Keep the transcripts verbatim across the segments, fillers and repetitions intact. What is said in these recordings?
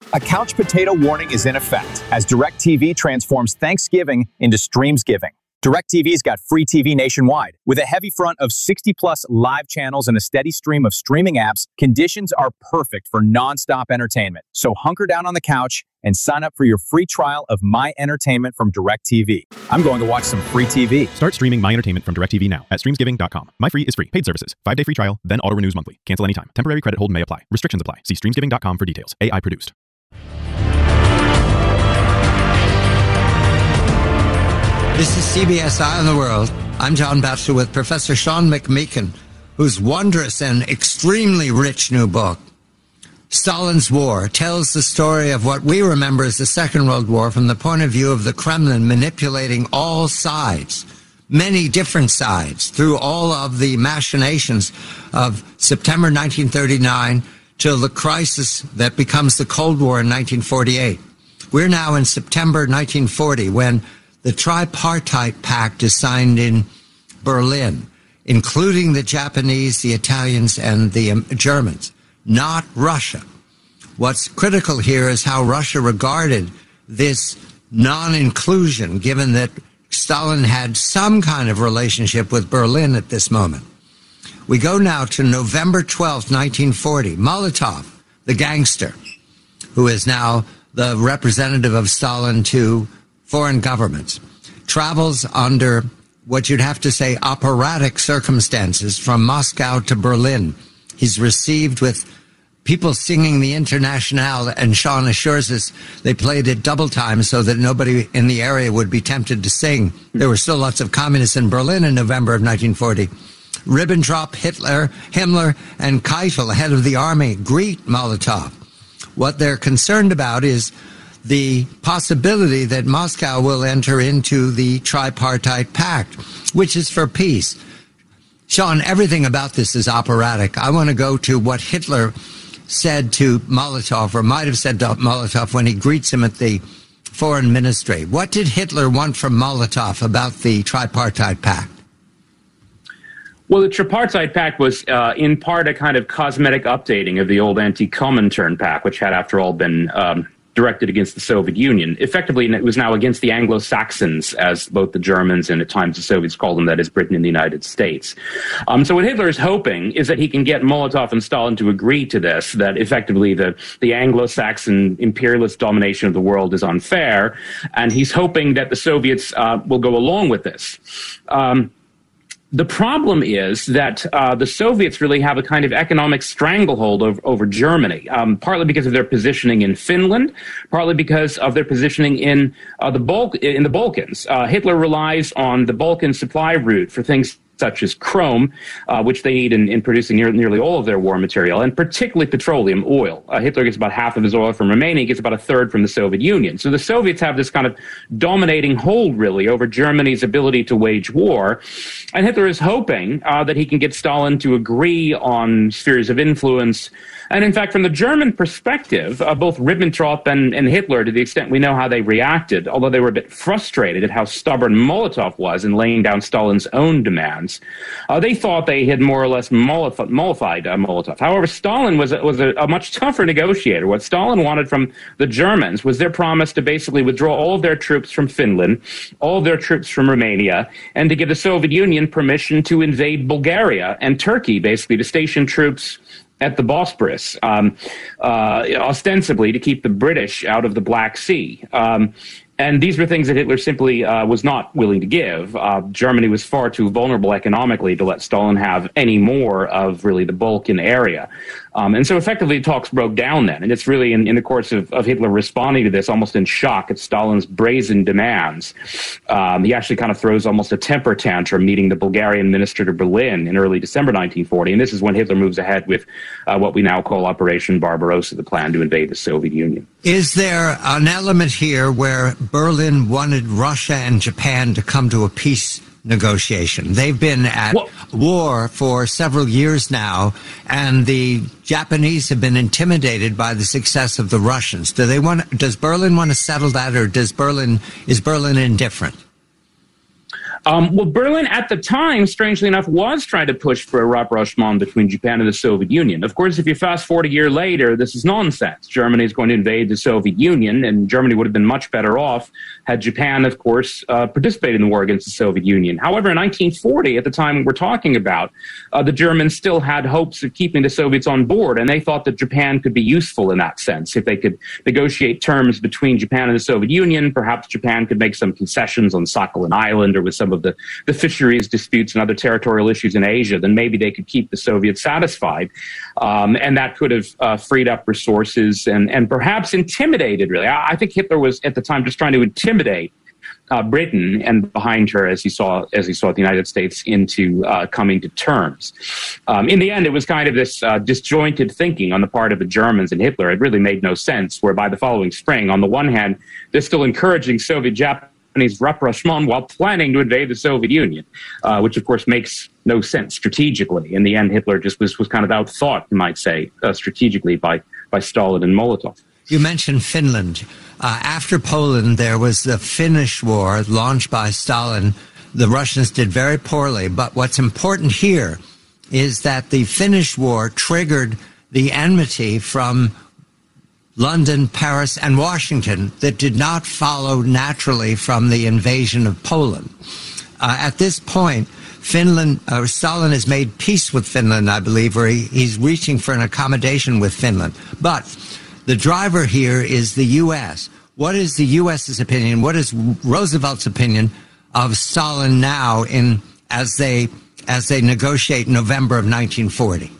A couch potato warning is in effect as DirecTV transforms Thanksgiving into Streamsgiving. DirecTV's got free T V nationwide. With a heavy front of sixty plus live channels and a steady stream of streaming apps, conditions are perfect for nonstop entertainment. So hunker down on the couch and sign up for your free trial of My Entertainment from DirecTV. I'm going to watch some free T V. Start streaming My Entertainment from DirecTV now at streamsgiving dot com. My Free is free. Paid services. Five-day free trial, then auto-renews monthly. Cancel anytime. Temporary credit hold may apply. Restrictions apply. See streamsgiving dot com for details. A I produced. This is C B S Eye on the World. I'm John Batchelor with Professor Sean McMeekin, whose wondrous and extremely rich new book, Stalin's War, tells the story of what we remember as the Second World War from the point of view of the Kremlin manipulating all sides, many different sides, through all of the machinations of September nineteen thirty-nine till the crisis that becomes the Cold War in nineteen forty-eight. We're now in September nineteen forty when the Tripartite Pact is signed in Berlin, including the Japanese, the Italians, and the um, Germans, not Russia. What's critical here is how Russia regarded this non-inclusion, given that Stalin had some kind of relationship with Berlin at this moment. We go now to November twelfth, nineteen forty. Molotov, the gangster, who is now the representative of Stalin to foreign governments, travels under what you'd have to say operatic circumstances from Moscow to Berlin. He's received with people singing the Internationale, and Sean assures us they played it double time so that nobody in the area would be tempted to sing. There were still lots of communists in Berlin in November of nineteen forty. Ribbentrop, Hitler, Himmler, and Keitel, head of the army, greet Molotov. What they're concerned about is the possibility that Moscow will enter into the Tripartite Pact, which is for peace. Sean, everything about this is operatic. I want to go to what Hitler said to Molotov, or might have said to Molotov when he greets him at the foreign ministry. What did Hitler want from Molotov about the Tripartite Pact? Well, the Tripartite Pact was uh, in part a kind of cosmetic updating of the old anti-Comintern Pact, which had, after all, been um, directed against the Soviet Union. Effectively, it was now against the Anglo-Saxons, as both the Germans and at times the Soviets called them, that is, Britain and the United States. Um, so what Hitler is hoping is that he can get Molotov and Stalin to agree to this, that effectively the, the Anglo-Saxon imperialist domination of the world is unfair, and he's hoping that the Soviets uh, will go along with this. Um, The problem is that uh, the Soviets really have a kind of economic stranglehold over, over Germany, um, partly because of their positioning in Finland, partly because of their positioning in uh, the Bal- in the Balkans. Uh, Hitler relies on the Balkan supply route for things such as chrome, uh, which they need in, in producing near, nearly all of their war material, and particularly petroleum oil. Uh, Hitler gets about half of his oil from Romania, he gets about a third from the Soviet Union. So the Soviets have this kind of dominating hold, really, over Germany's ability to wage war. And Hitler is hoping uh, that he can get Stalin to agree on spheres of influence. And in fact, from the German perspective, uh, both Ribbentrop and, and Hitler, to the extent we know how they reacted, although they were a bit frustrated at how stubborn Molotov was in laying down Stalin's own demands, uh, they thought they had more or less mollif- mollified uh, Molotov. However, Stalin was, a, was a, a much tougher negotiator. What Stalin wanted from the Germans was their promise to basically withdraw all of their troops from Finland, all of their troops from Romania, and to give the Soviet Union permission to invade Bulgaria and Turkey, basically to station troops at the Bosporus, um, uh, ostensibly to keep the British out of the Black Sea. Um, and these were things that Hitler simply uh, was not willing to give. Uh, Germany was far too vulnerable economically to let Stalin have any more of really the Balkan area. Um, and so effectively talks broke down then. And it's really in, in the course of, of Hitler responding to this almost in shock at Stalin's brazen demands. Um, he actually kind of throws almost a temper tantrum meeting the Bulgarian minister to Berlin in early December nineteen forty. And this is when Hitler moves ahead with uh, what we now call Operation Barbarossa, the plan to invade the Soviet Union. Is there an element here where Berlin wanted Russia and Japan to come to a peace negotiation? They've been at well, war for several years now, and the Japanese have been intimidated by the success of the Russians. Do they want? Does Berlin want to settle that, or does Berlin is Berlin indifferent? Um, well, Berlin at the time, strangely enough, was trying to push for a rapprochement between Japan and the Soviet Union. Of course, if you fast forward a year later, this is nonsense. Germany is going to invade the Soviet Union, and Germany would have been much better off had Japan, of course, uh, participated in the war against the Soviet Union. However, in nineteen forty, at the time we're talking about, uh, the Germans still had hopes of keeping the Soviets on board, and they thought that Japan could be useful in that sense. If they could negotiate terms between Japan and the Soviet Union, perhaps Japan could make some concessions on Sakhalin Island or with some of the, the fisheries disputes and other territorial issues in Asia, then maybe they could keep the Soviets satisfied. Um, and that could have uh, freed up resources and, and perhaps intimidated, really. I, I think Hitler was, at the time, just trying to intimidate Uh, Britain and behind her, as he saw as he saw the United States, into uh, coming to terms. Um, in the end, it was kind of this uh, disjointed thinking on the part of the Germans and Hitler. It really made no sense, where by the following spring, on the one hand, they're still encouraging Soviet-Japanese rapprochement while planning to invade the Soviet Union, uh, which, of course, makes no sense strategically. In the end, Hitler just was, was kind of outthought, you might say, uh, strategically by, by Stalin and Molotov. You mentioned Finland. Uh, after Poland, there was the Finnish War launched by Stalin. The Russians did very poorly. But what's important here is that the Finnish War triggered the enmity from London, Paris, and Washington that did not follow naturally from the invasion of Poland. Uh, at this point, Finland, uh, Stalin has made peace with Finland, I believe, or he, he's reaching for an accommodation with Finland. But the driver here is the U S. What is the U S's opinion? What is Roosevelt's opinion of Stalin now in as they as they negotiate in November of nineteen forty?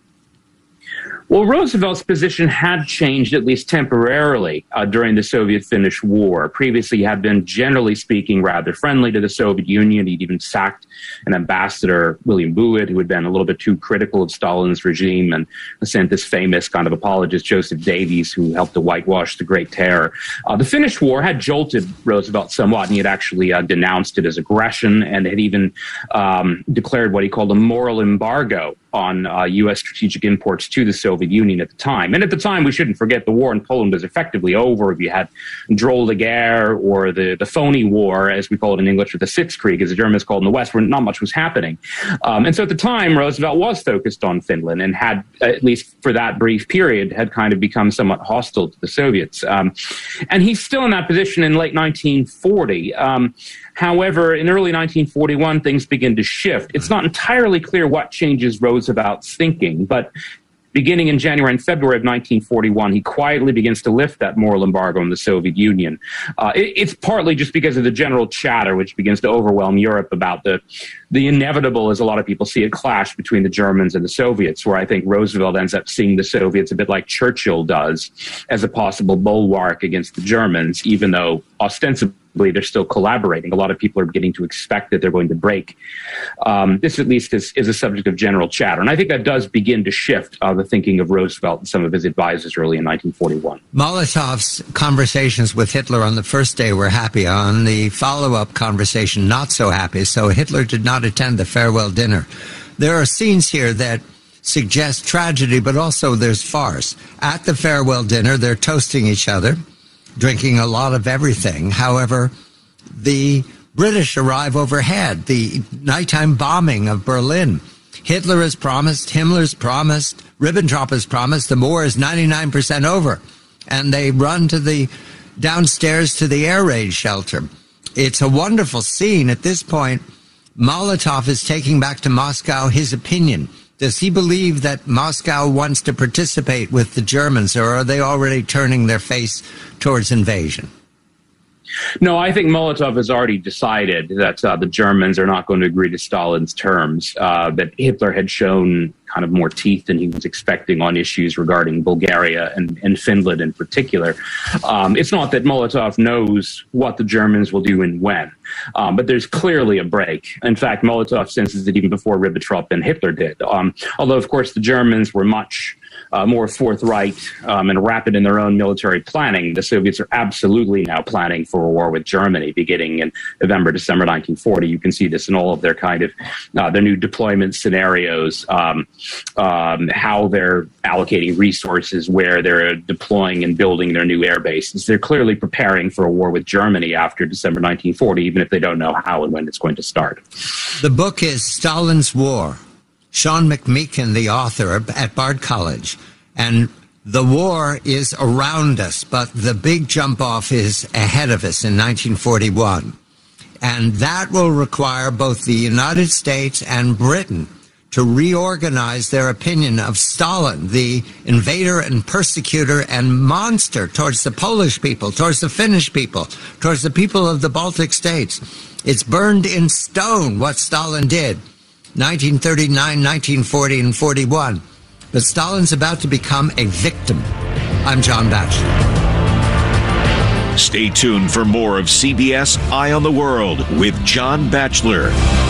Well, Roosevelt's position had changed, at least temporarily, uh, during the Soviet-Finnish War. Previously, he had been, generally speaking, rather friendly to the Soviet Union. He'd even sacked an ambassador, William Buit, who had been a little bit too critical of Stalin's regime, and sent this famous kind of apologist, Joseph Davies, who helped to whitewash the Great Terror. Uh, the Finnish War had jolted Roosevelt somewhat, and he had actually uh, denounced it as aggression, and had even um, declared what he called a moral embargo on uh, U S strategic imports to the Soviet Union at the time. And at the time, we shouldn't forget, the war in Poland was effectively over. If you had Drôle de Guerre, or the, the phony war, as we call it in English, or the Sitzkrieg, as the Germans called in the West, where not much was happening. Um, and so at the time, Roosevelt was focused on Finland and had, at least for that brief period, had kind of become somewhat hostile to the Soviets. Um, and he's still in that position in late nineteen forty. Um, However, in early nineteen forty-one, things begin to shift. It's not entirely clear what changes Roosevelt's thinking, but beginning in January and February of nineteen forty-one, he quietly begins to lift that moral embargo on the Soviet Union. Uh, it, it's partly just because of the general chatter, which begins to overwhelm Europe about the, the inevitable, as a lot of people see it, clash between the Germans and the Soviets, where I think Roosevelt ends up seeing the Soviets a bit like Churchill does, as a possible bulwark against the Germans, even though ostensibly they're still collaborating. A lot of people are beginning to expect that they're going to break. Um, this, at least, is, is a subject of general chatter. And I think that does begin to shift uh, the thinking of Roosevelt and some of his advisors early in nineteen forty-one. Molotov's conversations with Hitler on the first day were happy. On the follow-up conversation, not so happy. So Hitler did not attend the farewell dinner. There are scenes here that suggest tragedy, but also there's farce. At the farewell dinner, they're toasting each other, drinking a lot of everything. However, the British arrive overhead, the nighttime bombing of Berlin. Hitler has promised, Himmler's promised, Ribbentrop has promised, the war is ninety-nine percent over. And they run to the downstairs to the air raid shelter. It's a wonderful scene. At this point, Molotov is taking back to Moscow his opinion. Does he believe that Moscow wants to participate with the Germans, or are they already turning their face towards invasion? No, I think Molotov has already decided that uh, the Germans are not going to agree to Stalin's terms, uh, that Hitler had shown kind of more teeth than he was expecting on issues regarding Bulgaria and, and Finland in particular. Um, it's not that Molotov knows what the Germans will do and when, um, but there's clearly a break. In fact, Molotov senses it even before Ribbentrop and Hitler did. Um, although, of course, the Germans were much uh, more forthright um, and rapid in their own military planning, the Soviets are absolutely now planning for a war with Germany beginning in November, December nineteen forty. You can see this in all of their kind of uh, their new deployment scenarios, um, um, how they're allocating resources, where they're deploying and building their new air bases. They're clearly preparing for a war with Germany after December nineteen forty, even if they don't know how and when it's going to start. The book is Stalin's War. Sean McMeekin, the author, at Bard College. And the war is around us, but the big jump off is ahead of us in nineteen forty-one. And that will require both the United States and Britain to reorganize their opinion of Stalin, the invader and persecutor and monster towards the Polish people, towards the Finnish people, towards the people of the Baltic states. It's burned in stone what Stalin did, nineteen thirty-nine, nineteen forty, and forty-one. But Stalin's about to become a victim. I'm John Batchelor. Stay tuned for more of C B S Eye on the World with John Batchelor.